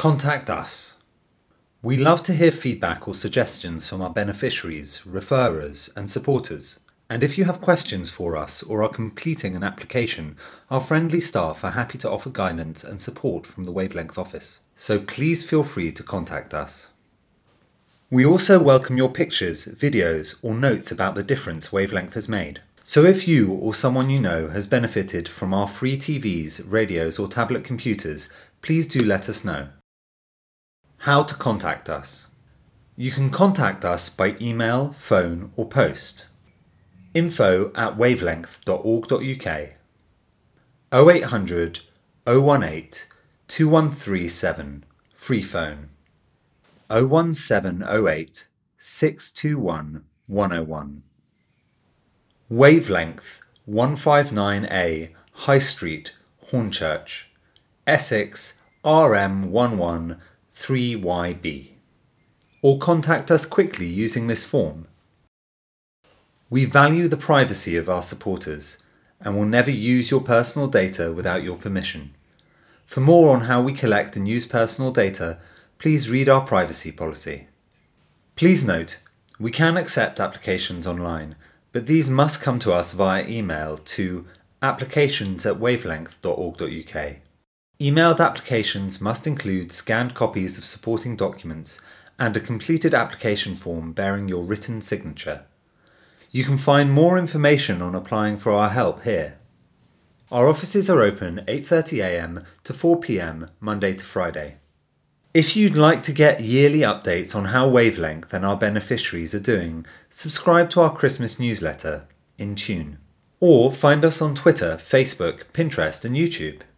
Contact us. We love to hear feedback or suggestions from our beneficiaries, referrers, and supporters. And if you have questions for us or are completing an application, our friendly staff are happy to offer guidance and support from the Wavelength office. So please feel free to contact us. We also welcome your pictures, videos, or notes about the difference Wavelength has made. So if you or someone you know has benefited from our free TVs, radios, or tablet computers, please do let us know. How to contact us. You can contact us by email, phone, or post. info@wavelength.org.uk 0800 018 2137 free phone 01708 621 101 Wavelength 159A High Street, Hornchurch, Essex RM11 3YB, or contact us quickly using this form. We value the privacy of our supporters and will never use your personal data without your permission. For more on how we collect and use personal data, please read our privacy policy. Please note, we can accept applications online, but these must come to us via email to applications@wavelength.org.uk. Emailed applications must include scanned copies of supporting documents and a completed application form bearing your written signature. You can find more information on applying for our help here. Our offices are open 8:30 a.m. to 4 p.m. Monday to Friday. If you'd like to get yearly updates on how Wavelength and our beneficiaries are doing, subscribe to our Christmas newsletter, In Tune, or find us on Twitter, Facebook, Pinterest and YouTube.